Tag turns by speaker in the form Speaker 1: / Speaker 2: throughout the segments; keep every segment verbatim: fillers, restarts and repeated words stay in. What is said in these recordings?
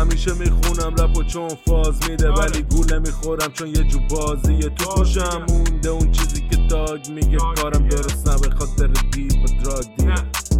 Speaker 1: همیشه میخونم رپ و چون فاز میده ولی گول نمیخورم چون یه جو بازیه تو گوشم مونده اون چیزی که داگ میگه کارم درست نه به خاطر دیل و دراگ دیله.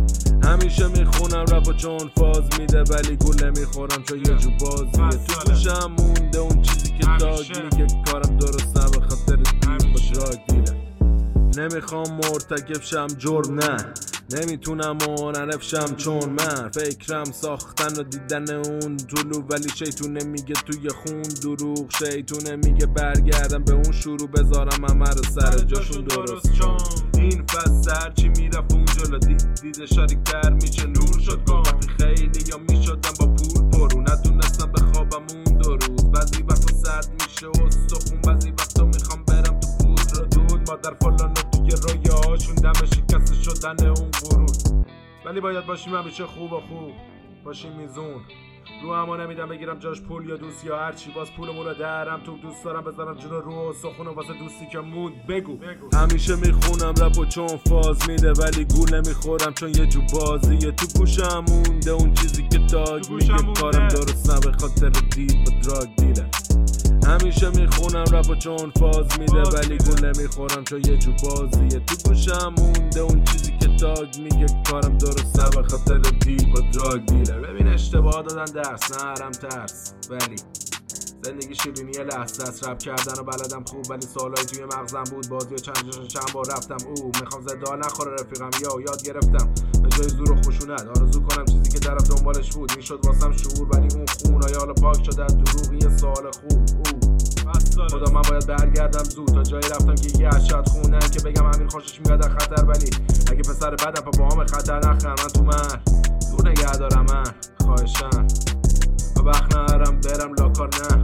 Speaker 1: همیشه میخونم رپ و چون فاز میده ولی گول نمیخورم چون یه جو بازیه تو گوشم مونده اون چیزی که داگ میگه کارم درست نه به خاطر دیل و دراگ دیله. نمیخوام مرتکب شم جرم نه نمیتونم و نرفشم چون من فکرم ساختن و دیدن اون طلوع ولی شیطونه میگه توی خون دروغ شیطونه میگه برگردم به اون شروع بذارم همه رو سر جاشون درست چون این فصل هرچی میرفت اون جلو دید دید شاریکتر میشه نور شد وقتی خیلی یا میشدم با پول پرو ندونستم بخوابم اون دو روز بعضی وقتا سرد میشه و سخون بعضی وقتا میخوام برم تو پود رو دود مادر فلانو توی رویاهاشون دم شکسته شدن اون غرور ولی باید باشیم همیشه خوب و خوب باشیم میزون رو اما نمیدم بگیرم جاش پول یا دوست یا هرچی باز پولمون رو درم تو دوست دارم بذارم جلو رو سخونو واسه دوستی که موند بگو, بگو. همیشه میخونم رپ و چون فاز میده ولی گول نمیخورم چون یه جو بازیه تو گوشم مونده اون چیزی که داگ میگه کارم درست نه به خاطر دیل و دراگ دیله. همیشه میخونم رپ و چون فاز میده ولی گول نمیخورم چون یه جو بازیه تو گوشم مونده اون چیزی که داگ میگه کارم درست نه به خاطر دیل و دراگ دیله. ببین اشتباه دادن درس نه حرم ترس ولی زندگی شیرینی لحظه است رپ کردن و بلدم خوب ولی سوالای توی مغزم بود بازی و چند جاشو چند بار رفتم او میخوام زدا نخوره رفیقم یا یاد گرفتم به جای زور و خشونت آرزو کنم چیزی که طرف دنبالش بود میشد واسم شعور ولی اون خونای حالا پاک شده از دروغ یه سوال خوب او خدا من باید برگردم زود تا جایی رفتم که یه اشد خونن که بگم امیر خوشش میاد از خطر ولی اگه پسر بدم پا با هم خطر نخرم من تو من دور نگه دارم من خواهشم و وقت نهارم برم لاکار نه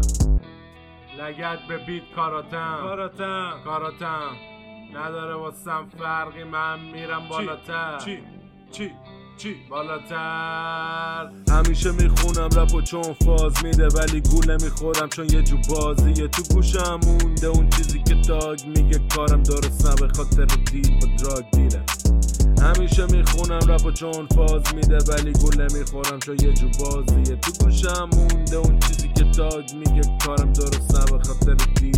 Speaker 1: لگت به بیت کاراتم کاراتم کاراتم نداره واسم فرقی من میرم بالاتر چی چی چی بالاتر. همیشه میخونم رپ و چون فاز میده ولی گول نمیخورم چون یه جو بازیه تو گوشم مونده اون چیزی که داگ میگه کارم درست نه به خاطر دیل و دراگ دیله. همیشه میخونم رپ و چون فاز میده ولی گول نمیخورم چون یه جو بازیه تو گوشم مونده اون چیزی که داگ میگه کارم درست نه به خاطر دیل